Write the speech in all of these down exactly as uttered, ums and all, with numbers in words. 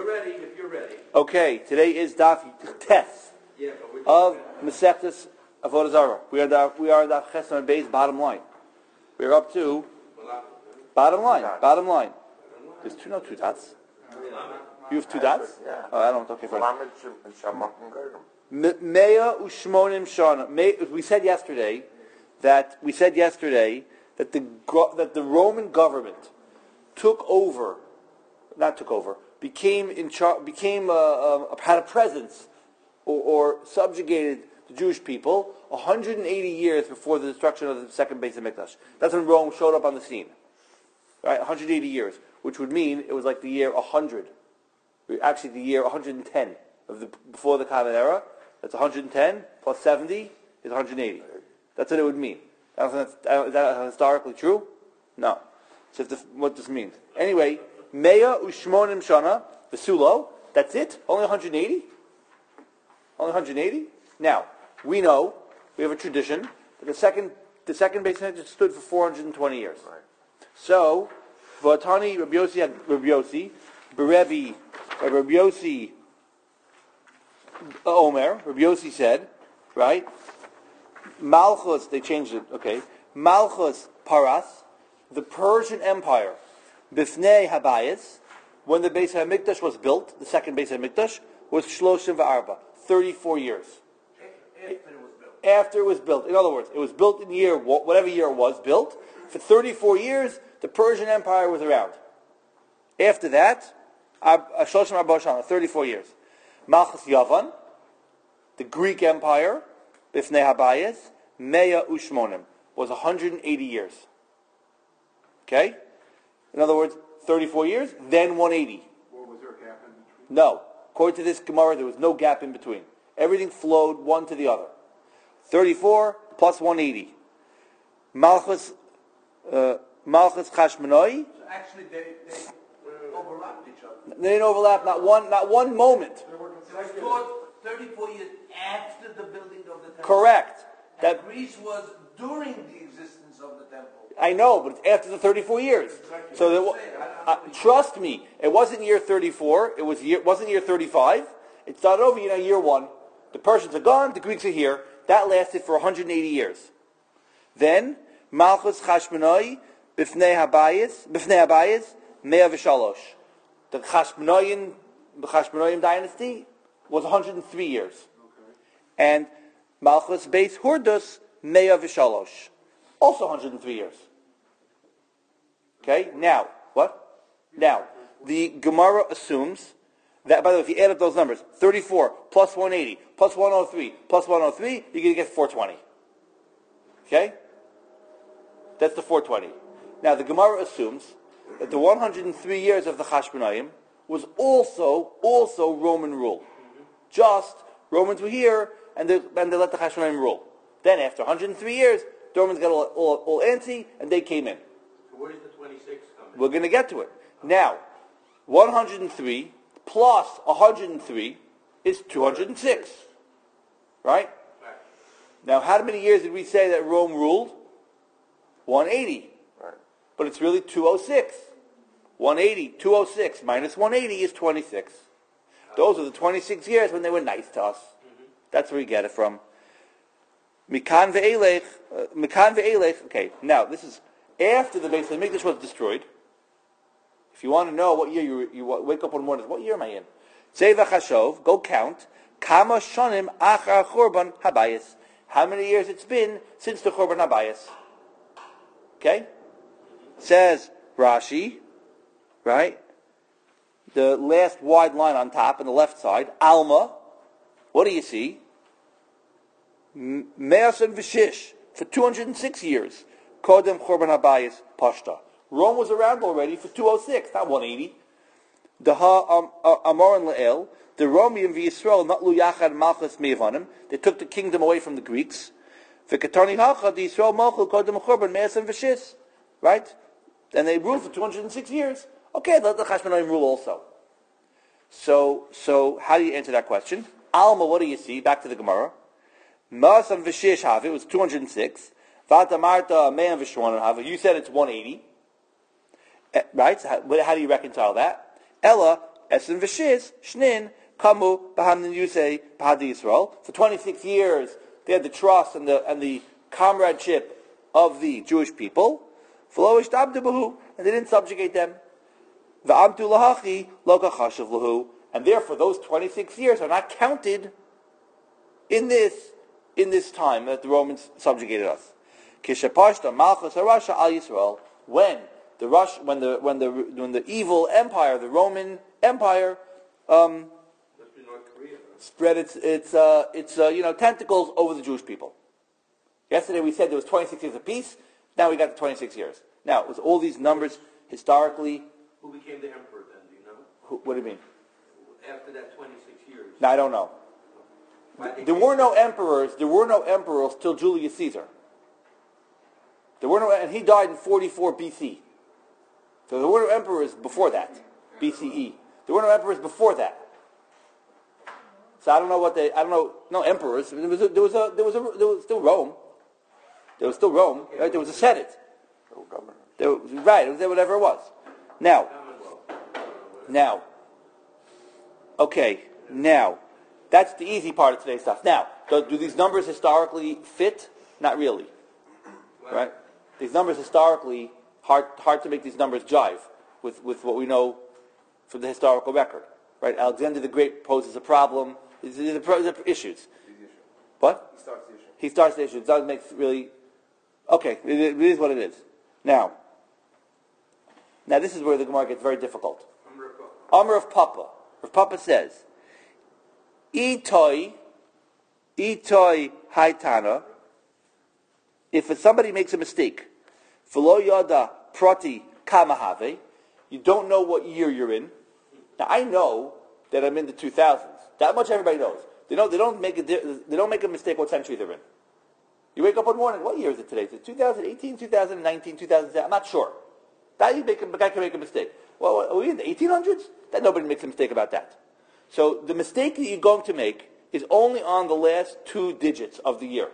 ready, if you're ready. Okay, today is Daf Tes Yeah, of Masechtas Avodah Zarah. We are the, we are the Chesed Beis bottom line. We are up to bottom line. Bottom line. There's two, no two dots. You have two dots? Yeah. Oh, I don't. Okay, fine. Me- Mea ushmonim shana. We said yesterday that we said yesterday that the that the Roman government took over, not took over, became in charge, became uh, uh, had a presence, or, or subjugated the Jewish people one hundred eighty years before the destruction of the second Beis Hamikdash. That's when Rome showed up on the scene, right? one hundred eighty years, which would mean it was like the year one hundred, actually the year one hundred ten of the before the Common Era. That's one hundred ten plus seventy is one hundred eighty. That's what it would mean. Is that historically true? No. So if the, what this means. Anyway, Mea ushmonim shana v'sulo. That's it. Only one hundred eighty. Only one hundred eighty. Now we know we have a tradition that the second the second Beis Hamikdash stood for four hundred twenty years. Right. So v'atani Rabbi Yossi had Rabbi Yossi, Berevi Rabbi Yossi Omer. Rabbi Yossi said, right? Malchus, they changed it, okay. Malchus Paras, the Persian Empire, Bifnei Habayis, when the Beis HaMikdash was built, the second Beis HaMikdash, was Shloshim V'arba, thirty-four years. After it was built. After it was built. In other words, it was built in year, whatever year it was built. For thirty-four years, the Persian Empire was around. After that, Shloshim Arba Shana, thirty-four years. Malchus Yavan, the Greek Empire, Bifnei Habayis, Mea Ushmonim, was one hundred eighty years. Okay? In other words, thirty-four years, then one hundred eighty. Well, was there a gap in between? No. According to this Gemara, there was no gap in between. Everything flowed one to the other. thirty-four plus one hundred eighty. Malchus, uh, Malchus Chashmonai. So actually, they, they overlapped each other. They didn't overlap, not one, not one moment. It was taught thirty-four years after the building of the temple. Correct. And That Greece was during the existence of the temple. I know, but it's after the thirty-four years. Exactly. So there, wa- I don't uh, know. trust me, it wasn't year thirty-four. It was year, wasn't year thirty-five. It started over, you know, year one. The Persians are gone. The Greeks are here. That lasted for one hundred eighty years. Then Malchus Chashmonai Bifnei Habayis Bifnei Habayis Mea V'Shalosh. The Chashmonaim the Chashmonaim dynasty was one hundred three years, Okay. and Malchus Beis Hurdus Mea V'Shalosh, also one hundred three years. Okay, now, what? Now, the Gemara assumes that, by the way, if you add up those numbers, thirty-four plus one hundred eighty plus one hundred three plus one hundred three, you're going to get four hundred twenty. Okay? That's the four hundred twenty. Now, the Gemara assumes that the one hundred three years of the Chashmonaim was also, also Roman rule. Just, Romans were here, and they, and they let the Chashmonaim rule. Then, after one hundred three years, the Romans got all, all, all antsy, and they came in. So where does the twenty-six come in? We're going to get to it. Now, one hundred three plus one hundred three is two hundred six. Right? Right. Now, how many years did we say that Rome ruled? one hundred eighty. Right. But it's really two hundred six. one hundred eighty, two hundred six minus one hundred eighty is twenty-six. Those are the twenty-six years when they were nice to us. Mm-hmm. That's where we get it from. Mikan ve'elech, uh, Mikan ve'elech, okay, now this is after the Beis Hamikdash was destroyed. If you want to know what year you, you wake up one morning, what year am I in? Zeva Chashov, go count, Kama Shonim Achar Churban Habayis. How many years it's been since the Churban Habayis? Okay? Says Rashi, right? The last wide line on top on the left side, Alma. What do you see? Me'as and Vishish for two hundred six years. Kodem Churban Habayis Pashta. Rome was around already for two hundred six, not one hundred eighty. The Ha Amoran Le'el, the Romium v'Yisrael not lu yachad malchus me'avanim. They took the kingdom away from the Greeks. V'katani hacha the Yisrael malchus kodem Churban Me'as and Vishish. Right? And they ruled for two hundred six years. Okay, let the Chashmonaim rule also. So, so how do you answer that question? Alma, what do you see? Back to the Gemara. Ma'asam v'shish have it was two hundred six. Vata Marta me'an v'shwanan have you said it's one hundred eighty. Uh, right? So how, how do you reconcile that? Ella Esen v'shiz, shnin, kamu, b'hamnin yusei, b'hadi Yisrael. For twenty-six years, they had the trust and the and the comradeship of the Jewish people. V'lo ishtabdu b'hu, and they didn't subjugate them. V'amtu lahachi, lo kachashav lahu. And therefore, those twenty-six years are not counted in this in this time that the Romans subjugated us. Kishapashta malchus harasha al Yisrael, when the Rush, when the when the when the evil empire, the Roman Empire, um, spread its its uh, its uh, you know tentacles over the Jewish people. Yesterday we said there was twenty-six years of peace. Now we got the twenty-six years. Now with all these numbers historically, who became the emperor then? Do you know? Who, what do you mean? After that twenty-six years. No, I don't know. There were no emperors. There were no emperors till Julius Caesar. There were no, and he died in forty-four B C. So there were no emperors before that, B C E. There were no emperors before that. So I don't know what they. I don't know. No emperors. There was a, there was a, there was a, there was still Rome. There was still Rome. Right? There was a Senate. There was, right. It was whatever it was. Now. Now. Okay. Now. That's the easy part of today's stuff. Now, do, do these numbers historically fit? Not really. Right? These numbers historically, hard hard to make these numbers jive with, with what we know from the historical record. Right? Alexander the Great poses a problem. These are, these are issues. What? He starts the issue. He starts the issue. It doesn't make really... Okay, it, it is what it is. Now, now this is where the Gemara gets very difficult. Amr of Papa. Rav Papa says, Itoi, Itoi Haitana, if somebody makes a mistake, V'lo yada prati kamahave, you don't know what year you're in. Now I know that I'm in the two thousands. That much everybody knows. They know they don't make a they don't make a mistake what century they're in. You wake up one morning, what year is it today? Is it twenty eighteen, twenty nineteen, two thousand seven? I'm not sure. That you make a, a guy can make a mistake. Well, are we in the eighteen hundreds? That nobody makes a mistake about that. So the mistake that you're going to make is only on the last two digits of the year.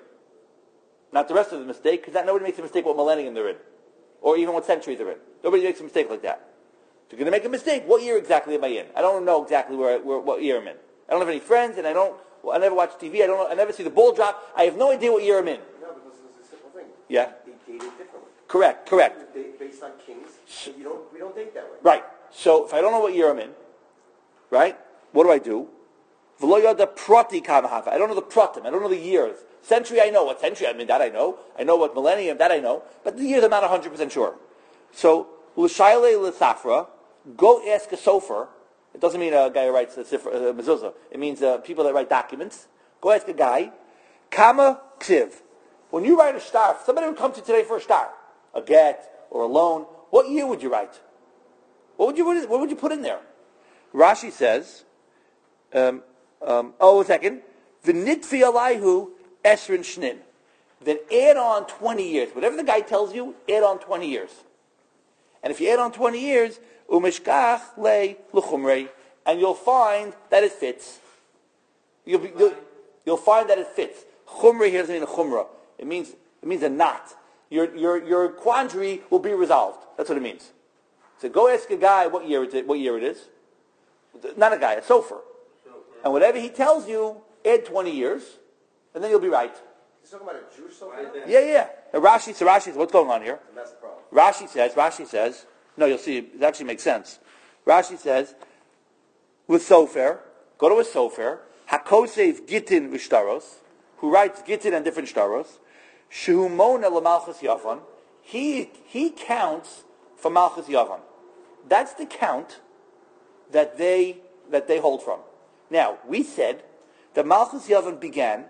Not the rest of the mistake, because that nobody makes a mistake what millennium they're in. Or even what century they're in. Nobody makes a mistake like that. So you're going to make a mistake, what year exactly am I in? I don't know exactly where, where what year I'm in. I don't have any friends, and I don't, well, I never watch T V, I don't know, I never see the ball drop. I have no idea what year I'm in. No, because it's a simple thing. Yeah? They date it differently. Correct, correct. They, based on kings, and you don't, we don't date that way. Right. So if I don't know what year I'm in, right, what do I do? V'lo yada prati kamahav. I don't know the pratim. I don't know the years. Century, I know. What century I'm in, that I know. I know what millennium, that I know. But the years, I'm not one hundred percent sure. So, l'shayle l'safra, go ask a sofer. It doesn't mean a guy who writes a sifra, a mezuzah. It means uh, people that write documents. Go ask a guy. Kama ksiv. When you write a star, if somebody would come to you today for a star, a get or a loan, what year would you write? What would you what would you put in there? Rashi says, um, um, oh, a second. V'nitfi alayhu esrin shnin. Then add on twenty years. Whatever the guy tells you, add on twenty years. And if you add on twenty years, umishkach le l'chumrei, and you'll find that it fits. You'll, be, you'll, you'll find that it fits. Chumrei here doesn't mean a chumrah. It means it means a knot. Your your your quandary will be resolved. That's what it means. So go ask a guy what year it is, what year it is. Not a guy, a sofer. And whatever he tells you, add twenty years, and then you'll be right. He's talking about a Jewish sofer? Yeah, yeah. Now Rashi, so Rashi says, what's going on here? And that's the problem. Rashi says, Rashi says, no, you'll see, it actually makes sense. Rashi says, with sofer, go to a sofer, hakosev gitin v'shtaros, who writes gitin and different shtaros, shehumona l'malchus yavan, he he counts for malchus yavan. That's the count that they that they hold from. Now, we said that Malchus Yavan began,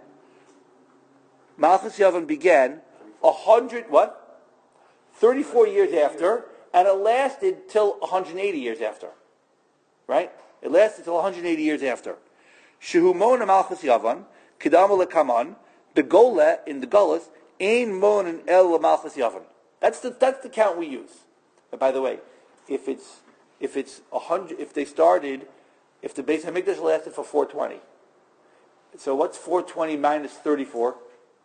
Malchus Yavan began a hundred, what? thirty-four years after, and it lasted till one hundred eighty years after. Right? It lasted till one hundred eighty years after. Shehumona Malchus Yavan, Kidama lekaman, the Gola in the Golas, Ein Mon El Malchus Yavan. That's the that's the count we use. And by the way, if it's if it's a hundred, if they started, if the Beis Hamikdash lasted for four twenty, so what's four twenty minus thirty-four?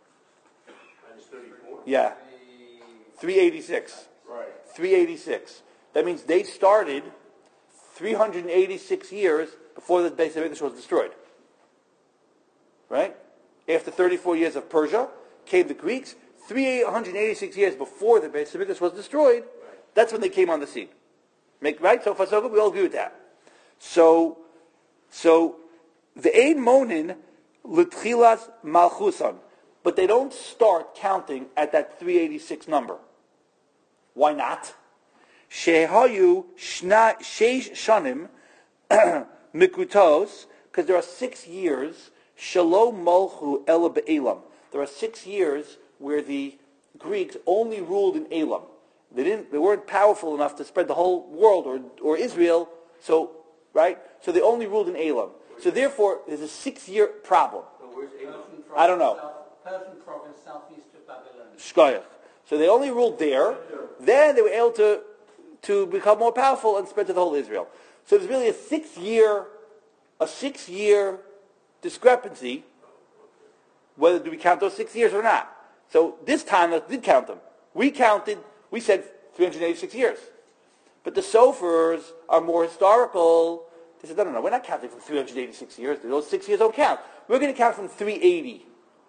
Minus thirty-four? Yeah, three eighty-six. Right. three eighty-six. That means they started three hundred eighty-six years before the Beis Hamikdash was destroyed. Right? After thirty-four years of Persia, came the Greeks. three hundred eighty-six years before the Beis Hamikdash was destroyed, that's when they came on the scene. Make right? So far so good, we all agree with that. So, so the Ein Monin L'Tchilas Malchusan, but they don't start counting at that three eighty-six number. Why not? Shehayu shna sheish shanim mikutos, because there are six years shalom malchu ela be'elam. There are six years where the Greeks only ruled in Elam. They didn't. They weren't powerful enough to spread the whole world or or Israel. So right. So they only ruled in Elam. So therefore, there's a six-year problem. So where's Elam? I don't know. South, Persian province, southeast of Babylon. Shkoyach. So they only ruled there. Then they were able to to become more powerful and spread to the whole Israel. So there's really a six-year a six-year discrepancy. Whether do we count those six years or not? So this time, let's did count them. We counted, we said three hundred eighty-six years. But the Sofers are more historical. They said, no, no, no, we're not counting from three hundred eighty-six years. Those six years don't count. We're going to count from three eighty.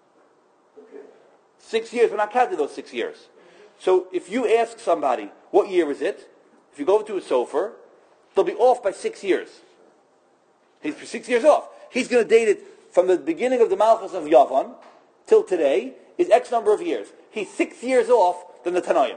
Six years, we're not counting those six years. So if you ask somebody, what year is it? If you go over to a Sofer, they'll be off by six years. He's six years off. He's going to date it from the beginning of the Malchus of Yavan till today is X number of years. He's six years off than the Tanoim.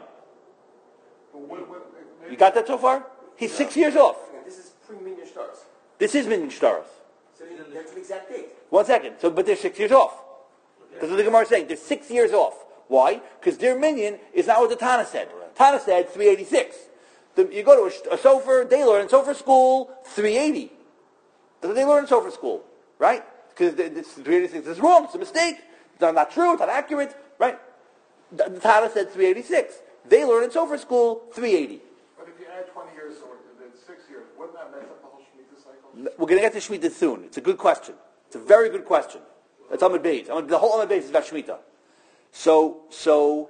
You got that so far? He's yeah. six years off. This is pre-Minyan Shtaros. This is Minyan Shtaros. So that's the exact date. One second. So, but they're six years off. Okay. That's what the Gemara is saying. They're six years off. Why? Because their Minyan is not what the Tana said. Right. Tana said three eighty-six. The, you go to a, a Sofer, they learn in Sofer school three eighty. That's what they learn in Sofer school. Right? Because it's three eighty-six. It's wrong. It's a mistake. It's not, not true. It's not accurate. Right? The, the Tana said three eighty-six. They learn in Sofer school three eighty. But if you add twenty years or then six years, wouldn't that mess up the whole Shemitah cycle? We're going to get to Shemitah soon. It's a good question. It's a very good question. That's Amud Beis. The whole Amud Beis is about Shemitah. So, so,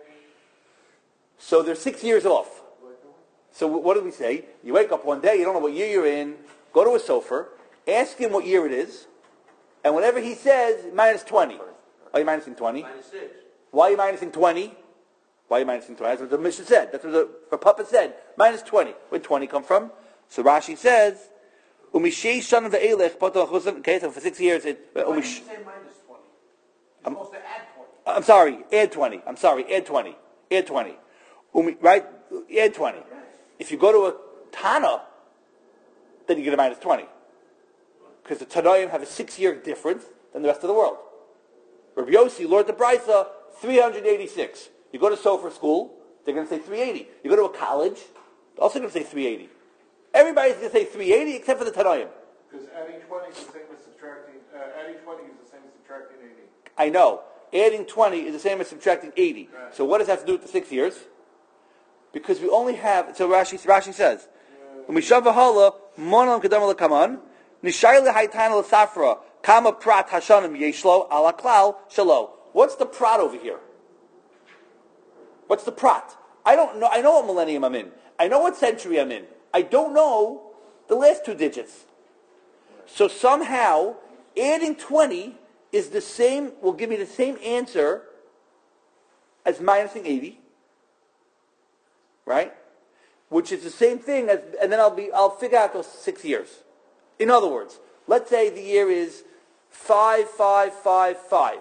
so they're six years off. So what did we say? You wake up one day, you don't know what year you're in, go to a Sofer, ask him what year it is, and whatever he says, minus twenty. Are you minusing twenty? Minus six. Why are you minusing twenty? Why are you minusing twenty? That's what the Mishnah said. That's what the, the Papa said. Minus twenty. Where'd twenty come from? So Rashi says, Umishei Shan Ve'elech Potol Chuzan. Okay, so for six years it. Why Umish, did you say minus twenty? You're I'm, supposed to add twenty. I'm sorry, add twenty. I'm sorry, add twenty. Add twenty. Umi, right? Add twenty. If you go to a Tana, then you get a minus twenty. Because the Tanoim have a six-year difference than the rest of the world. Rabbi Yossi, Lord the Brisa, three hundred eighty-six. You go to Sofer school, they're going to say three eighty. You go to a college, they're also going to say three eighty. Everybody's going to say three eighty except for the Tanoim. Because adding twenty is the same as subtracting, uh, adding twenty is the same as subtracting eighty. I know. Adding twenty is the same as subtracting eighty. Right. So what does that have to do with the six years? Because we only have, so Rashi, Rashi says, Umishavahala, Monam Kedam Lakaman, Nishayla Haitana Safra, Kama Prat Hashanim Yeshlo, Ala Klal, Shalo. What's the prat over here? What's the prat? I don't know. I know what millennium I'm in. I know what century I'm in. I don't know the last two digits. So somehow, adding twenty is the same, will give me the same answer as minusing eighty. Right? Which is the same thing as, and then I'll be, I'll figure out those six years. In other words, let's say the year is five, five, five, five.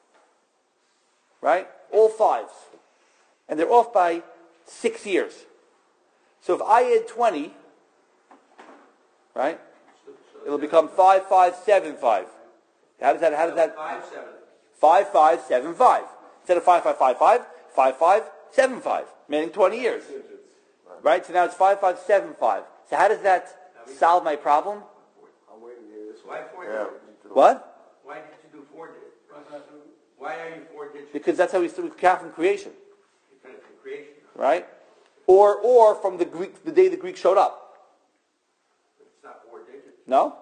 Right? All fives. And they're off by six years. So if I add twenty, right, it'll become five, five, seven, five. How does that? How does that? Five, seven. Five, five, seven, five. Instead of five, five, five, five, five, five, seven, five. Meaning twenty years. Right. So now it's five, five, seven, five. So how does that solve my problem? I'm waiting to hear this Why one. four Yeah. digits? What? Why did you do four digits? Why are you four digits? Because that's how we we count from creation. Because from creation. Right? Or or from the Greek, the day the Greeks showed up. It's not four digits. No?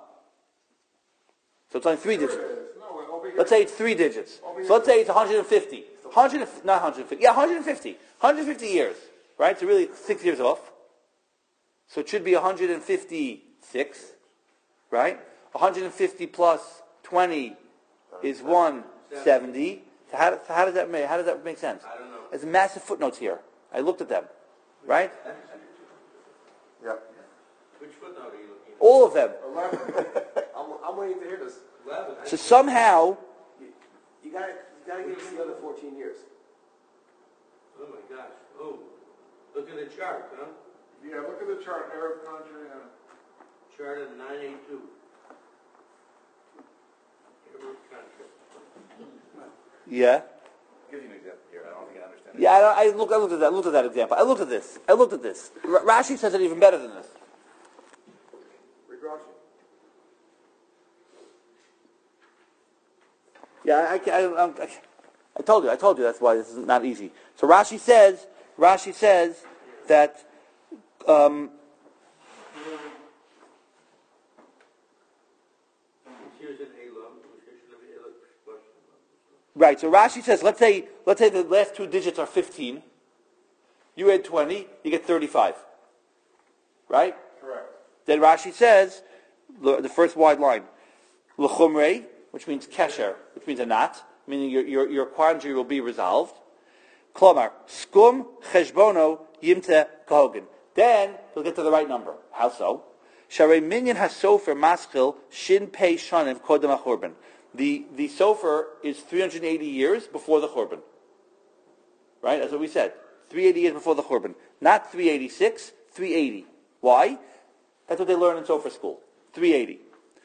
So it's only three Here digits. it is. No, over here. Let's say it's three digits. Over So let's say it's one hundred fifty. one hundred, not one hundred fifty. Yeah, one hundred fifty. one hundred fifty years. Right? So really six years off. So it should be one hundred fifty six, right? one hundred fifty plus twenty is one hundred seventy. So how, so how does that make? How does that make sense? I don't know. There's massive footnotes here. I looked at them, right? Yeah. Which footnote are you looking at? All of them. Eleven. I'm, I'm waiting to hear this. Eleven. So somehow, You, you gotta, you gotta give us the other fourteen years. Oh my gosh. Oh, look at the chart, huh? Yeah, look at the chart, Arab country, uh, Chart of nine eighty-two. Arab country. yeah, Give you an example here. I don't think I understand it. yeah. I, I look. I looked at that. I looked at that example. I looked at this. I looked at this. R- Rashi says it even better than this. Rick Rashi. Yeah, I, I, I, I told you. I told you that's why this is not easy. So Rashi says. Rashi says that. Um, Here's an Elam, which should have Elam question. right. So Rashi says, let's say, let's say the last two digits are fifteen. You add twenty, you get thirty-five. Right. correct. Then Rashi says, the, the first wide line, l'chumrei, which means kesher, which means a knot, meaning your your your quandary will be resolved. Klomar, skum cheshbono yimte kahogen. Then you'll get to the right number. How so? Sharei minyan hasofer maschil shin pei shanim kodem achorban. The the sofer is three hundred eighty years before the churban. Right? That's what we said. three hundred eighty years before the churban. Not three eighty-six, three eighty. Why? That's what they learn in sofer school. three eighty.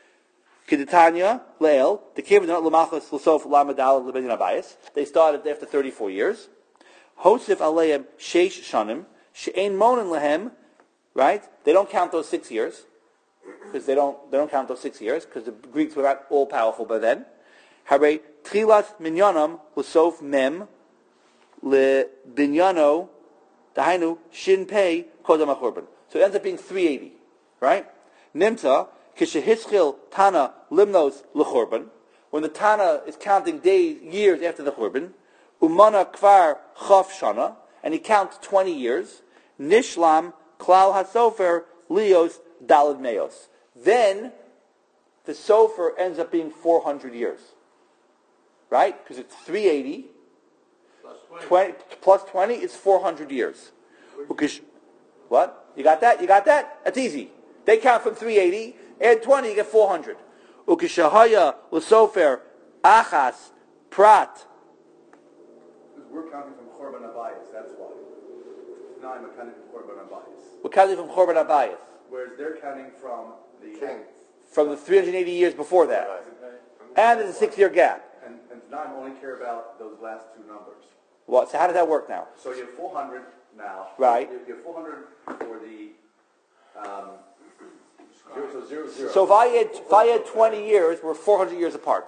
Keditanya, Leil, the Kibbutz Lamachos L'Sof Lamadal Lebedin Abayis. They started after thirty-four years. Hosif Aleim Sheish Shanim, She'ein Monin Lehem, right? They don't count those six years, because they don't they don't count those six years, because the Greeks were not all powerful by then. Hare Trilas Minyanam L'Sof Mem Le Binyano Dahainu Shin Pei Kodam HaChurban. So it ends up being three eighty, right? Nimta Kishehischil Tana Limnos L'Churban. When the Tana is counting days, years after the Churban, Umana Kvar Chav Shana, and he counts twenty years. Nishlam Klal HaSofer Leos Dalad Meos. Then the Sofer ends up being four hundred years. Right? Because it's three eighty. Plus twenty. twenty, plus twenty is four hundred years. Because, what? You got that? You got that? That's easy. They count from three eighty, add twenty, you get four hundred. Ukishahaya L'Sofer Achas Prat. Because we're counting from Chorban Abayis, that's why. Now I'm counting from Chorban Abayis. We're counting from Chorban Abayis. Whereas they're counting from the... King. From the three hundred eighty years before that. And there's a six-year gap. And, and now I only care about those last two numbers. What? So how does that work now? So you have four hundred now. Right. You you have four hundred for the... Um, zero, so zero, zero. So if I add, if I add twenty years, we're four hundred years apart.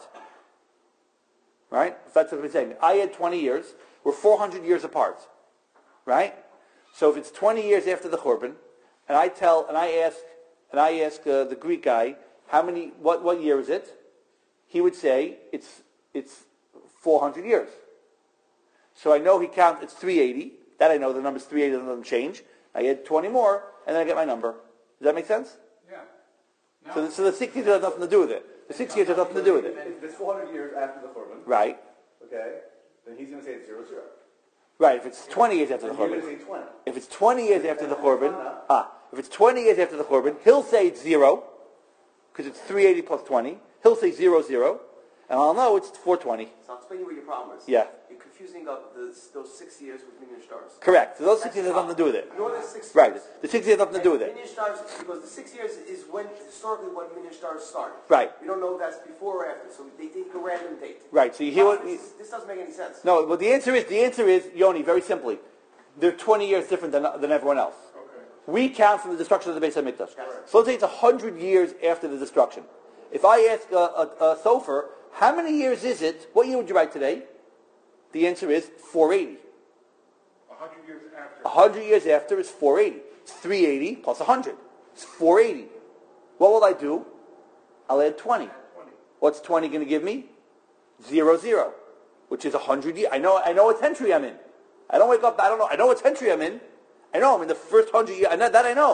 Right? If that's what we're saying. I add twenty years, we're four hundred years apart. Right? So if it's twenty years after the Churban, and I tell, and I ask, and I ask uh, the Greek guy, how many, what, what year is it? He would say, it's, it's four hundred years. So I know he counts, it's three eighty. That I know, the number's three eighty, doesn't change. I add twenty more, and then I get my number. Does that make sense? Yeah. So the, so the six years has nothing to do with it. The six years has nothing to do with it. If it's four hundred years after the Chorban, Right. okay, then he's going to say it's zero, zero. Right, if it's twenty years after the Then you're going Churban. to say twenty. If it's twenty years after the Churban, ah, if it's twenty years after the Churban, he'll say it's zero, because it's three eighty plus twenty. He'll say zero, zero, and I'll know it's four twenty. So I'll explain you what your problem is. Yeah. You're confusing up the, those six years with Minyan stars. Correct. So those six years have nothing to do with it. Ignore the six Right. years. The six years have nothing to do with it. Minyan stars, because the six years is when, historically, when Minyan stars started. Right. We don't know if that's before or after, so they take a random date. Right. So you hear what? This, this doesn't make any sense. No. Well, the answer is the answer is Yoni. Very simply, they're twenty years different than than everyone else. Okay. We count from the destruction of the Beis Hamikdash. So let's say it's a hundred years after the destruction. If I ask a, a, a Sofer, how many years is it? What year would you write today? The answer is four eighty. A hundred years after. A hundred years after is four eighty. It's three eighty plus a hundred. It's four eighty. What will I do? I'll add twenty. twenty. What's twenty going to give me? Zero zero, which is a hundred years. I know. I know what century I'm in. I don't wake up. I don't know. I know what century I'm in. I know I'm in the first hundred years. I know that I know.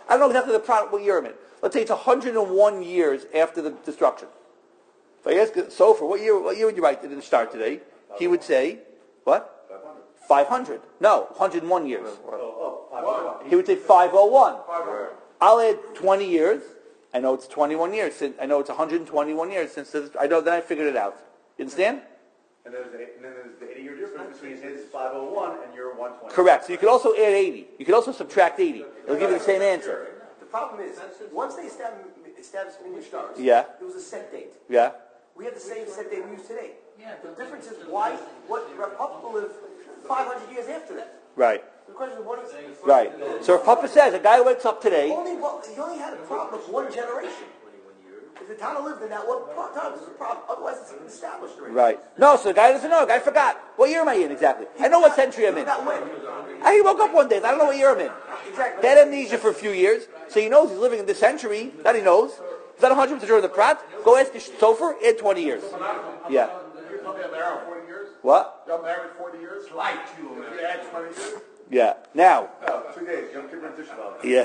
I don't know exactly the product, what year I'm in. Let's say it's one hundred one years after the destruction. If I ask Sofer, what year, what year would you write it start today? He would say, what? five hundred. No, one hundred one years. He would say five oh one. I'll add twenty years. I know it's twenty-one years. Since, I know it's one hundred twenty-one years since this, I know. Then I figured it out. You understand? And then, there's the, and then there's the eighty-year difference between his five oh one and your one twenty. Correct. So you could also add eighty. You could also subtract eighty. It'll give you the same answer. The problem is, once they established, established Minyan Stars, Yeah. there was a set date. Yeah. We have the same set date we use today. Yeah, The but difference is it's- why, what Rav Papa will live five hundred years after that. Right. The question is, what is... Right. So if Papa says a guy wakes up today, Only, well, he only had a problem with one generation. If the Tana lived in that one pro- time, there's a problem. Otherwise, it's been established already. right? No. So the guy doesn't know. The guy forgot. What year am I in exactly? I know what century I'm in. Not when. Ah, He woke up one day. I don't know what year I'm in. Exactly. He had amnesia for a few years, so he knows he's living in this century. That he knows. Is that one hundred percent of the prat? Go ask the Sofer. Add twenty years. Yeah. You're telling me I'm married forty years? What? I'm married forty years? Like you, If man. you add twenty years? Yeah. Now. No, two days. Yom Kippur and Tisha B'Av. Yeah.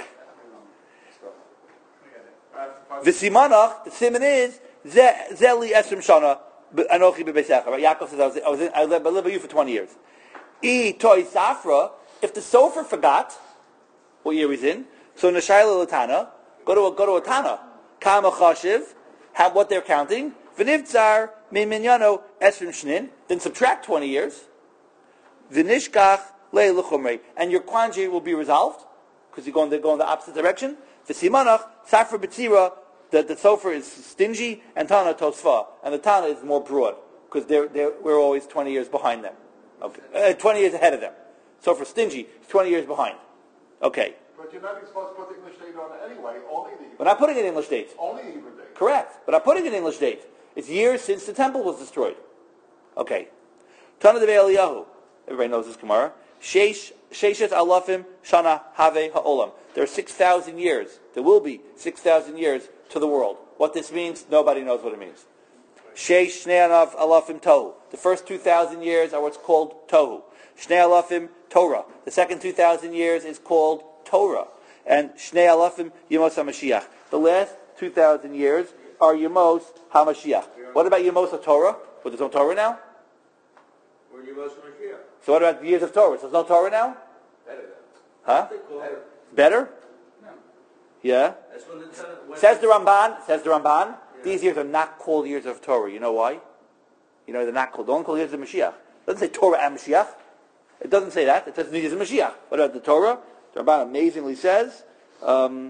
I The simanach, the siman is ze zeli esrim shana anochi bebesecha. Right? Yaakov says I was I was in, I lived, I lived with you for twenty years. E toy safra. If the sofer forgot what year he's in, so neshayla latana, go to a go to a tana. Kama chashiv, have what they're counting. V'nivtzar miminyano esrim shnin. Then subtract twenty years. V'nishkach le'luchumrei, and your quandary will be resolved because you're going they're going the opposite direction. The simanach safra b'tzira, the the sofer is stingy, and tana tosfa, and the tana is more broad because they're they we're always twenty years behind them. Okay, uh, twenty years ahead of them. So for stingy, it's twenty years behind. Okay, But you're not even supposed to put the English date on it anyway, only the Hebrew. we're not putting it in English dates. Only the Hebrew date. Correct, but I'm putting it in English dates. It's years since the temple was destroyed. Okay, Tana de Eliyahu. Everybody knows this Gemara. Sheish Sheishet alafim shana have ha'olam. There are six thousand years. There will be six thousand years to the world. What this means, nobody knows what it means. Sheish shnei anav alafim tohu. The first two thousand years are what's called tohu. Shnei alafim Torah. The second two thousand years is called Torah. And shnei alafim yemos haMashiach. The last two thousand years are yemos haMashiach. What about yemos HaTorah? Well, there's no Torah now. Were you most Mashiach? So what about the years of Torah? So there's no Torah now? Better than. Huh? Better. Better? Yeah. That's when the Tana- when- Says the Ramban, says the Ramban, these years are not called years of Torah. You know why? You know they're not called, don't call years of Mashiach. It doesn't say Torah and Mashiach. It doesn't say that. It says years of Mashiach. What about the Torah? The Ramban amazingly says, um,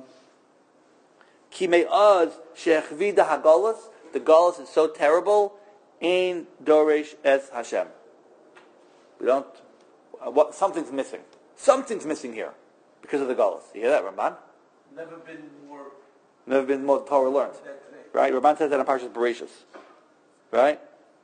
Ki me'az she'echvida hagalas, the galus is so terrible, ein doresh es Hashem. We don't, uh, what, something's missing. Something's missing here because of the galus. You hear that, Ramban? Never been more Never been more Torah learned. that way. Right? Ramban says that in Parshas Bereshis. Right?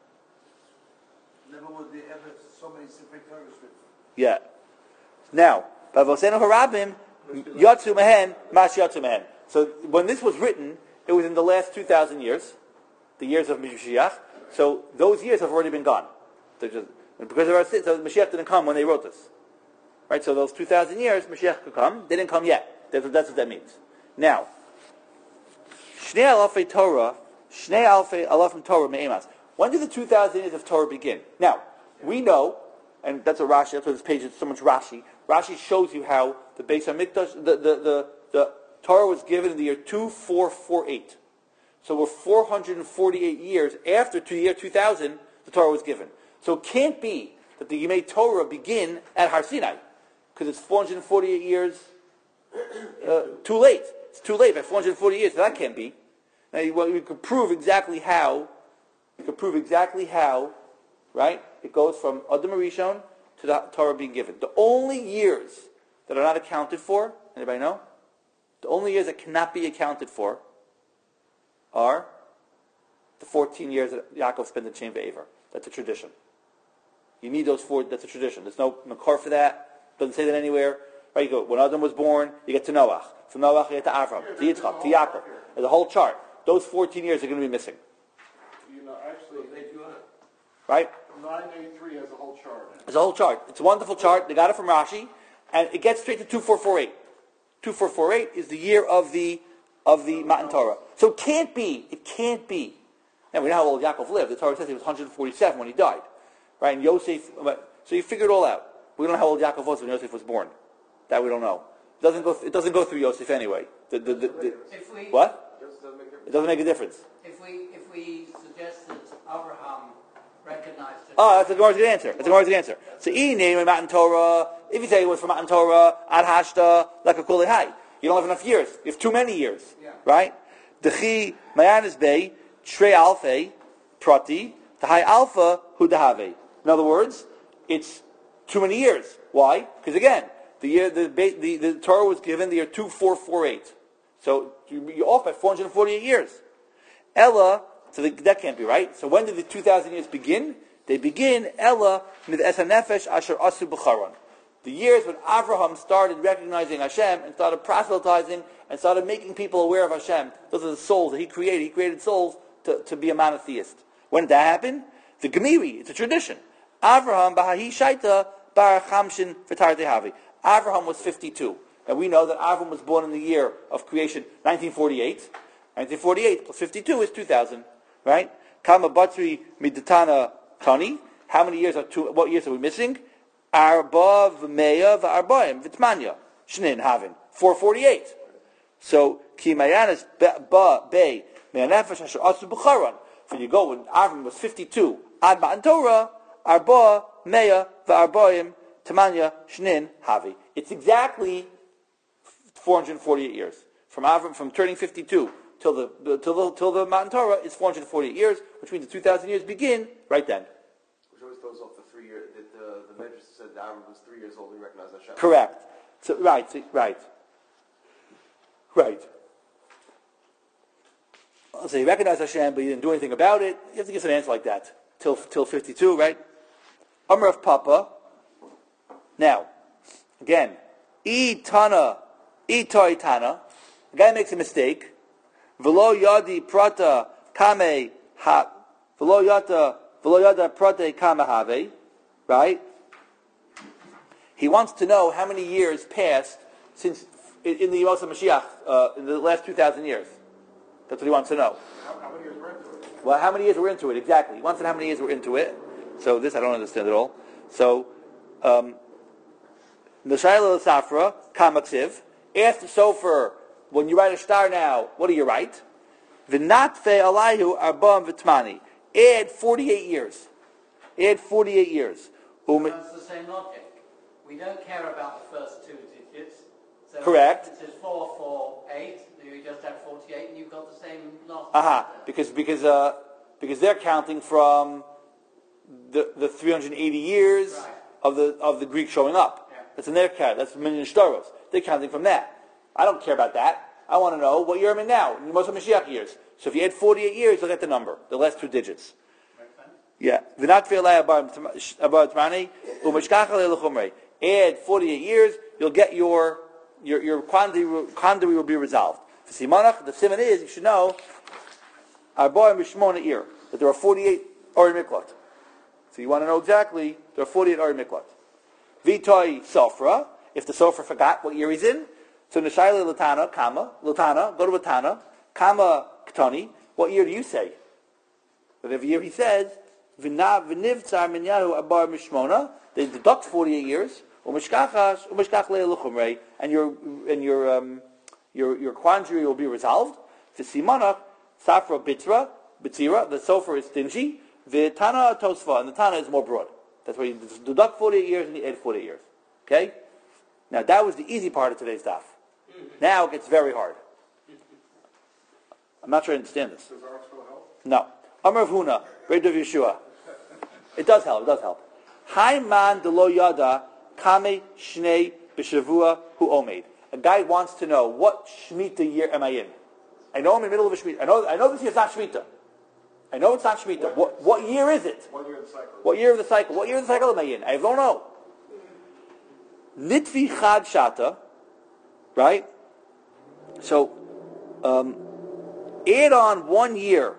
Never would they ever so many Sefer Torahs written. Yeah. Now, Bavosenu Harabim, Yatsu Mehen, Mash Yatsu Mehen. So when this was written, it was in the last two thousand years, the years of Mashiach. So those years have already been gone. They're just, and because of our sins, so Mashiach didn't come when they wrote this. Right? So those two thousand years, Mashiach could come. They didn't come yet. That's what, that's what that means. Now, Shnei Alafei Torah, Shnei Alafei Alafim Torah Me'emas. When did the two thousand years of Torah begin? Now, we know, and that's a Rashi, that's what this page is so much Rashi. Rashi shows you how the Beis HaMikdash, the, the, the, the Torah was given in the year two four four eight. So we're four hundred forty-eight years after the year two thousand, the Torah was given. So it can't be that the Yemei Torah begin at Har Sinai, because it's four hundred forty-eight years uh, too late. It's too late by four hundred forty years, so that can't be. Now, you, well, you could prove exactly how, you could prove exactly how, right? It goes from Adam Rishon to the Torah being given. The only years that are not accounted for, anybody know? The only years that cannot be accounted for are the fourteen years that Yaakov spent in Chain Ve'aver. That's a tradition. You need those four, that's a tradition. There's no makar for that. Doesn't say that anywhere. Right, you go, when Adam was born, you get to Noach. From Noach, you get to Avram, to Yitzchak, to Yaakov. There's a whole chart. Those fourteen years are going to be missing. You know, actually, Right? nine eighty-three has a whole chart. There's a whole chart. It's a wonderful chart. They got it from Rashi. And it gets straight to two four four eight. two four four eight is the year of the of the Matan Torah. So it can't be. It can't be. And we know how old Yaakov lived. The Torah says he was one hundred forty-seven when he died, right? And Yosef. So you figure it all out. We don't know how old Yaakov was when Yosef was born. That we don't know. It doesn't go. It doesn't go through Yosef anyway. The, the, the, the, If we, what? It doesn't make a difference. If we if we suggest that Abraham recognized it. Oh, that's a Gemara's good answer. That's a Gemara's good answer. So, E name Matan Torah. If you say it was from Matan Torah, Ad Hashta, like a Kuli Hai, you don't have enough years. You have too many years, yeah. right? Dechi Mayanis Bay Trei Alfe Prati Tahai Alpha Hudahave. In other words, it's too many years. Why? Because again, the year the, the the Torah was given the year two four four eight. So you're off by four hundred forty-eight years. Ella, so the, that can't be right. So when did the two thousand years begin? They begin, Ella, mid esanefesh asher asu b'charon. The years when Avraham started recognizing Hashem and started proselytizing and started making people aware of Hashem. Those are the souls that he created. He created souls to, to be a monotheist. When did that happen? The Gemiri, it's a tradition. Avraham b'hahi shaita bar chamshin v'tar tehavi. Avraham was fifty-two. And we know that Avram was born in the year of creation, nineteen forty-eight. nineteen forty-eight plus fifty-two is two thousand, right? Kama Batri Midatana Tani. How many years are two, what years are we missing? Arba v'meya v'arbaim v'tmanya. Shnin havin. four forty-eight. So, Ki Mayanis ba be me'anefesh asher asu b'charon. So you go when Avram was fifty-two. Ad Matan Torah, Arba meya v'arbaim tmanya shnin havi. It's exactly four hundred forty-eight years. From Avram, from turning fifty-two till the till the till the Matan Torah is four hundred forty-eight years, which means the two thousand years begin right then. Which always throws off the three year that the the Medrash said that Avram was three years old and he recognized Hashem. Correct. So right, so, right, right. So he recognized Hashem, but he didn't do anything about it. You have to give an answer like that till till fifty-two, right? Amr of Papa. Now, again, E Tana. Itoi Tana, the guy makes a mistake. Velo yadi prata kame ha. Velo yata velo yada prata kame have. Right? He wants to know how many years passed since in, in the Yemot Mashiach uh, in the last two thousand years. That's what he wants to know. How, how many years were into it? Well, how many years we're into it exactly? He wants to know how many years we're into it. So this I don't understand at all. So, um, Nashayla Safra Kamaksiv. Ask the Sofer, when you write a star now, what do you write? V'natfe alayhu arbam v'tmani. Add forty-eight years. Add forty-eight years. Um, That's the same logic. We don't care about the first two digits. So correct. It says four four eight. You just add forty-eight, and you've got the same last. Aha. Uh-huh. Because because uh, because they're counting from the the three hundred eighty years right. of the of the Greek showing up. Yeah. That's in their count. That's million shtaros. They're counting from that. I don't care about that. I want to know what year I'm in now. Most of Mashiach years. So if you add forty-eight years, you'll get the number, the last two digits. Yeah. Add forty-eight years, you'll get your your your quandary, quandary will be resolved. The simon is you should know that there are forty-eight Ori Miklot. So you want to know exactly there are forty-eight Ori Miklot. Vitoi Sofra. If the Sofer forgot what year he's in, so Neshayla Latana, Kama, Latana, go to Latana, Kama Ktani, what year do you say? But every year he says, V'nav v'nivtzar minyahu abar mishmona, they deduct forty-eight years, u'mishkachas, u'mishkach le'eluchumrei, and your, and your, um, your, your quandary will be resolved. V'simanach, Safra Bitra, Bitzira, the Sofer is stingy, V'tana Tosfa, and the Tana is more broad. That's why you deduct forty-eight years and you add forty-eight years. Okay? Now that was the easy part of today's daf. Now it gets very hard. I'm not sure I understand this. Does Archville help? No. Amar of Huna, Red of Yeshua. It does help, it does help. Hai man de lo yada kame shnei b'shavua hu omeid. A guy wants to know, what Shemitah year am I in? I know I'm in the middle of a Shemitah. I know, I know this year is not Shemitah. I know it's not Shemitah. What, what year is it? One year of the cycle. What year of the cycle? What year of the cycle am I in? I don't know. Nitvi chad shata, right? So, um, add on one year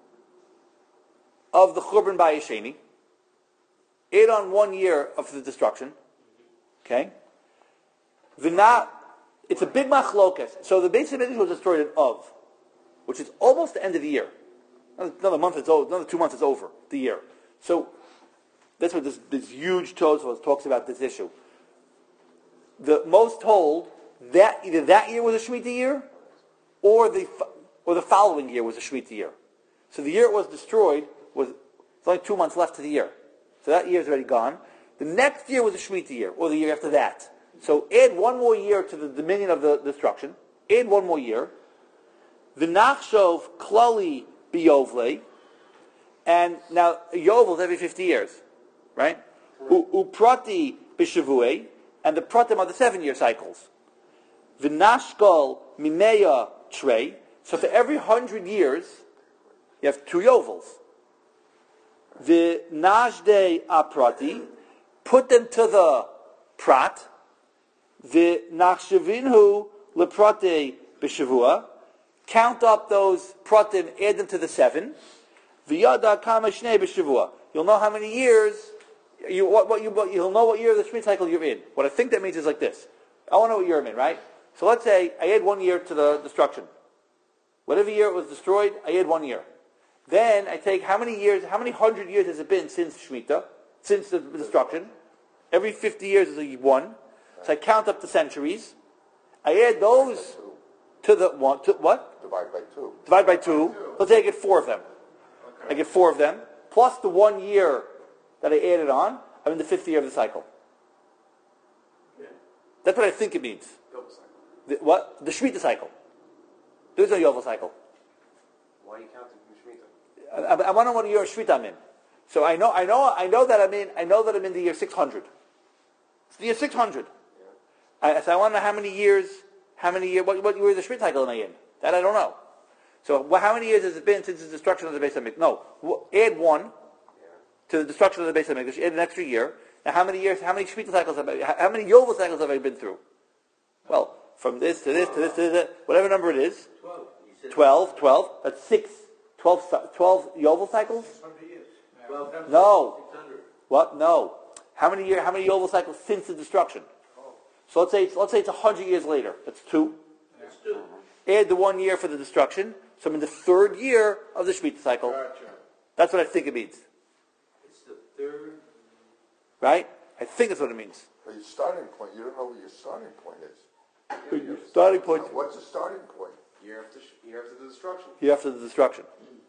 of the Churban Bayesheni. Add on one year of the destruction. Okay? V'na, it's a big machlokas. So the Beis Hamikdash was destroyed in Av, which is almost the end of the year. Another, another month, it's over. Another two months, it's over the year. So that's what this, this huge Tosfos talks about this issue. The most told that either that year was a Shemitah year, or the or the following year was a Shemitah year. So the year it was destroyed was it's only two months left to the year. So that year is already gone. The next year was a Shemitah year, or the year after that. So add one more year to the dominion of the destruction. Add one more year. The Nachshov Klali Biyovle, and now Yovel is every fifty years, right? Uprati Bishavue, and the Pratim are the seven-year cycles. The Nashkol Mimeya Trey. So for every hundred years, you have two Yovels. The Najde Aprati, put them to the Prat. The Nachshavinhu Leprate Bishavua, count up those Pratim, add them to the seven. V'yada Kama Shnei Bishavua. You'll know how many years, you, what, what you, what, you'll know what year of the Shemitah cycle you're in. What I think that means is like this. I want to know what year I'm in, right? So let's say I add one year to the destruction. Whatever year it was destroyed, I add one year. Then I take how many years, how many hundred years has it been since Shemitah, since the destruction? Every fifty years is a one. So I count up the centuries. I add those to the one. To what? Divide by two. Divide by two. Let's say I get four of them. I get four of them plus the one year that I added on. I'm in the fifth year of the cycle. That's what I think it means. The, what? The Shemitah cycle. There's no Yovel cycle. Why are you counting from Shemitah? I, I want to know what year of Shemitah I'm in. So I know, I know, I know that I'm in. I know that I'm in the year six hundred. It's the year six hundred. Yeah. I, so I want to know how many years, how many years, what, what year of the Shemitah cycle am I in? That I don't know. So well, how many years has it been since the destruction of the Beis Hamikdash? No, add one yeah. to the destruction of the Beis Hamikdash. Add an extra year. Now, how many years? How many Shemitah cycles have I? How many Yovel cycles have I been through? Well, from this to this to this to this, whatever number it is. Twelve. Twelve. That's six. Twelve. Twelve Yovel cycles. No. What? No. How many year? How many Yovel cycles since the destruction? So let's say it's, let's say it's a hundred years later. That's two. That's two. Add the one year for the destruction. So I'm in the third year of the Shemitah cycle. That's what I think it means. It's the third. Right? I think that's what it means. But your starting point, you don't know what your starting point is. Your starting point. Now, what's the starting point? Year after, year after the destruction. Year after the destruction.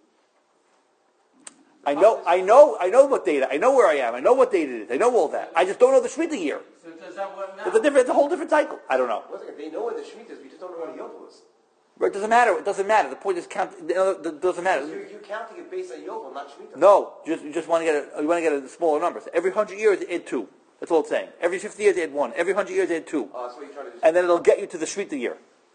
I know, I know, I know what data. I know where I am. I know what date it is. I know all that. I just don't know the Shemitah year. So does that work now? It's a different. It's a whole different cycle. I don't know. One second, they know when the Shemitah is, we just don't know when the Yovel is. But it doesn't matter. It doesn't matter. The point is count. It doesn't matter. You're, you're counting it based on Yovel, not Shemitah. No, just you just want to get a you want to get a smaller number. So every hundred years, add two. That's all it's saying. Every fifty years, add one. Every hundred years, add two. Oh, that's what you're trying to do. And then it'll get you to the Shemitah year.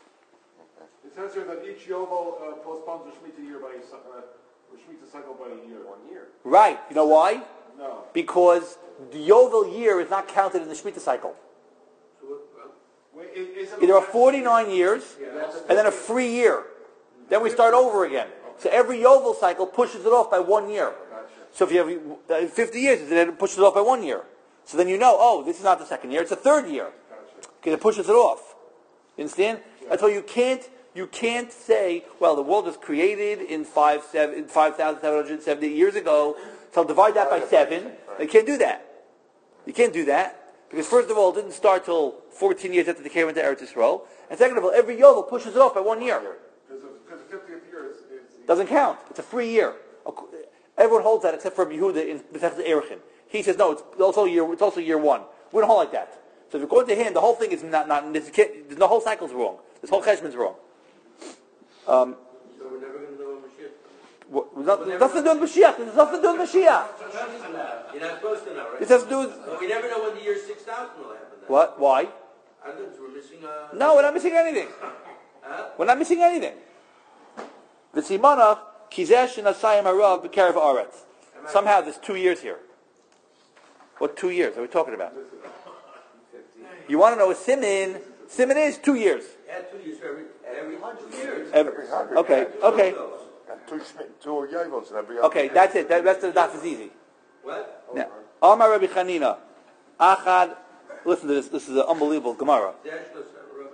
It says here that each Yovel uh, postpones the Shemitah year by uh, the Shemitah cycle by a year. One year. Right. You know why? No. Because the Yovel year is not counted in the Shemitah cycle. So what, well, Wait, is, is it There are forty-nine years, and then a free year. Then we start over again. So every Yovel cycle pushes it off by one year. So if you have uh, fifty years, then it pushes it off by one year. So then you know, oh, this is not the second year; it's the third year, because it pushes it off. You understand? That's why you can't you can't say, well, the world was created in five seven five thousand seven hundred seventy years ago. So I'll divide that by seven. You can't do that. You can't do that because first of all, it didn't start till fourteen years after they came into Eretz Yisrael, and second of all, every Yovel pushes it off by one year. Because the fiftieth year is... is Doesn't count. It's a free year. Everyone holds that except for Yehuda in Bethesda Erechin. He says no. It's also year. It's also year one. We don't hold like that. So if you're going to him, the whole thing is not not. The whole cycle's wrong. This whole cheshbon's wrong. Um, so we're never going to know when Mashiach comes. what, nothing, nothing to do with Mashiach. There's nothing to do with Mashiach. You're not supposed to know, right? This has to do with But we never know when the year six thousand will happen. Then. what? Why? I think we're missing a... No, we're not missing anything. Huh? We're not missing anything. V'simanach kizesh nasayim harav b'kerev haaretz. Somehow there's two years here. What two years are we talking about? You want to know a simin? Simin is two years. Add two years for every, every hundred years. Every, Every hundred. okay, okay, And two, Shmi- two Yevels and every okay. That's it. The rest of the daf is easy. What? Now, Amar Rabbi Chanina, Achad. Listen to this. This is an unbelievable Gemara. Dash, let's have a rubber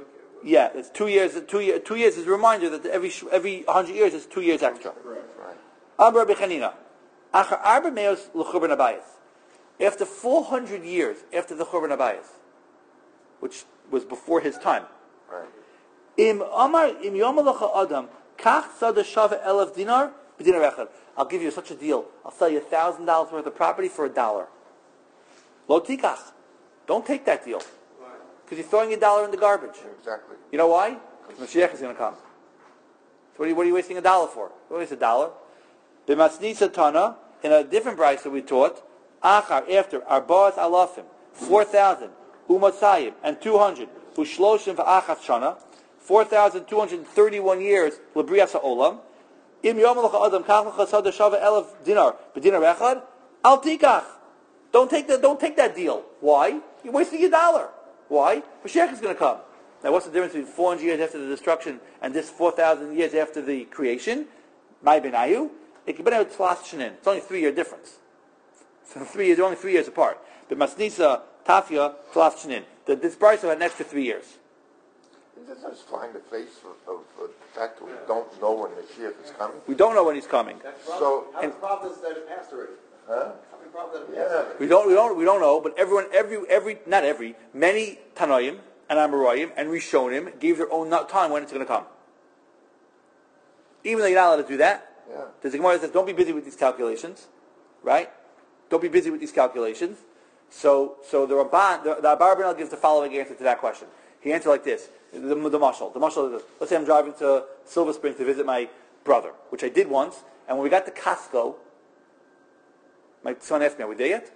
Yeah, it's two years. Two year, two years is a reminder that every sh- every hundred years is two years extra. Amar Rabbi Chanina, Achar arba meos l'churban habayis. After four hundred years after the Churban Habayis, which was before his time. Right. Im Amar im Yomalacha Adam kach sada shava elef dinar b'dinar echad. I'll give you such a deal. I'll sell you a thousand dollars worth of property for a dollar. Lo tikach. Don't take that deal. Because you're throwing a dollar in the garbage. Exactly. You know why? Because Mashiach is going to come. So what are, you, what are you wasting a dollar for? What is a dollar? B'masnisa tana, in a different price that we taught, achar, after, arba'as alafim, four thousand, umatzayim, and two hundred, ushloshim v'achas shana, four thousand two hundred thirty-one years, l'brias ha'olam, im yom l'cha adam, kach l'cha sada shava elef dinar, b'dinar echad, al tikach. Don't take that, don't take that deal. Why? You're wasting your dollar. Why? Mashiach is going to come. Now what's the difference between four hundred years after the destruction and this four thousand years after the creation? Mai benayu. It's only three year difference. So three years, they're only three years apart. But Masnisa, Tafia, Tlas Shinin. This price had an extra three years. Isn't this just flying the face of, of, of the fact that we don't know when Mashiach is coming? We don't know when he's coming. So, how many prophets that have passed already? Huh? How many prophets that have Yeah. passed already? We don't, we don't, we don't know. But everyone, every, every, not every, many Tanoim and Amoraim and Rishonim gave their own time when it's going to come. Even though you're not allowed to do that. Yeah. There's a Gemara that says, don't be busy with these calculations, right? Don't be busy with these calculations. So, so the Ramban, the, the Abarbanel gives the following answer to that question. He answered like this: the, the mashal. The mashal is, let's say I'm driving to Silver Spring to visit my brother, which I did once, and when we got to Costco, my son asked me, "Are we there yet?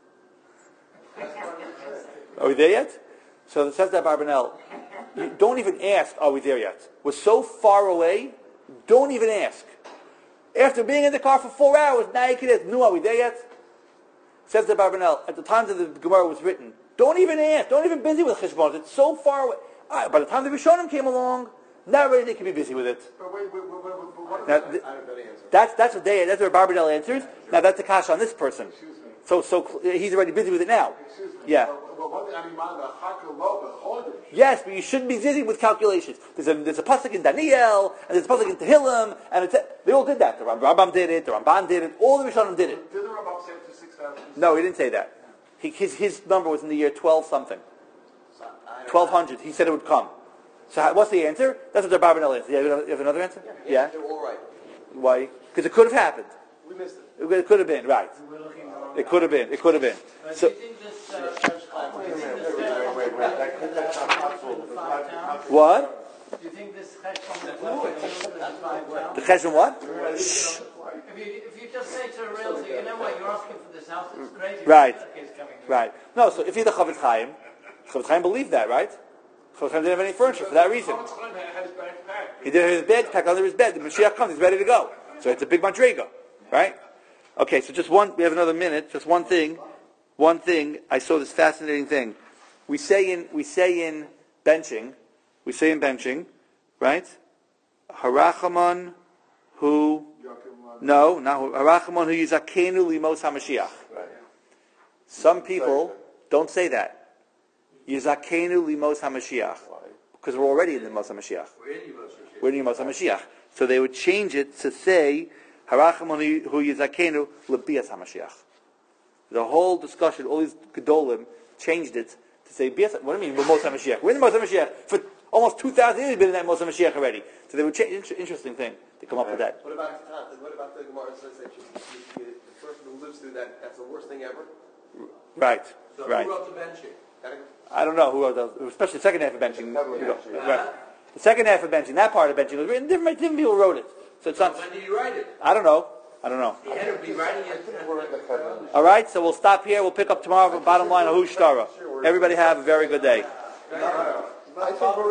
Are we there yet?" So it says that Abarbanel, you don't even ask, "Are we there yet?" We're so far away. Don't even ask. After being in the car for four hours, now you can ask, "No, are we there yet?" Says the Barbanel, at the time that the Gemara was written, don't even ask, don't even busy with Cheshbon. It's so far away. All right, by the time the Rishonim came along, now already they can be busy with it. But wait, wait, wait, wait, wait, what Now, is th- I don't know the answer. that's that's what they that's what Barbanel answers. Now that's the kasha on this person. Excuse me. So so cl- he's already busy with it now. Excuse me. Yeah. But, but what I mean, man, the Hakalo, the Chodesh. Yes, but you shouldn't be busy with calculations. There's a there's a pasuk in Daniel, and there's a pasuk in Tehillim, and it's, they all did that. The Rambam did it, the Ramban did it, all the Rishonim did it. Did the Rambam say it to six thousand? No, he didn't say that. He, his his number was in the year twelve something, So, I don't twelve know. hundred. He said it would come. So how, what's the answer? That's what the Barbanel answered. Yeah, you have you have another answer? Yeah. They're all right. Why? Because it could have happened. We missed it. It could have been right. We're looking around. It could have been. It could have been. But So do you think this, uh, do you think this, uh, wait, wait, that could- that's not possible. the five towns? what? Do you think this cheshbon that we're doing is the five The towns? cheshbon what? If you, if you just say to a realtor, you know what, you're asking for this house, it's crazy. Right. It's coming. Right. No. So if you're the Chavetz Chaim, Chavetz Chaim believed that, right? Chavetz Chaim didn't have any furniture for that reason. Chavetz Chaim had his bags packed. He did have his bag packed under his bed. The Mashiach comes, he's ready to go. So it's a big madriga, right? Okay, so just one, we have another minute, just one thing. One thing, I saw this fascinating thing. We say in, we say in benching, we say in benching, right? Harachaman who, no, not who, Harachaman who yizakenu limos HaMashiach. Some people don't say that. Yizakenu limos HaMashiach. Because we're already in the Mos HaMashiach. We're in Yimos Mashiach. We're in Yimos HaMashiach. So they would change it to say, Harachamon hu yizakenu lebias HaMashiach. The whole discussion, all these Gedolim changed it to say, Bias, what do you mean, we're Mos HaMashiach? We're in the Mos HaMashiach. For almost two thousand years we've been in that Mos HaMashiach already. So they would change, inter- interesting thing to come up with that. What about uh, what about the Gemara says that you, you, you, the person who lives through that, that's the worst thing ever? Right, So right. who wrote the benching? Gotta- I don't know who wrote those, especially the second half of benching. Heavily you know, benching. right. The second half of benching, that part of benching was written, different, different people wrote it. So it's not, When did he write it? I don't know. I don't know. He had to be writing it. We're in the heaven. All right, so we'll stop here. We'll pick up tomorrow. Bottom line, Ahush Tara. Everybody have a very good day. I think we're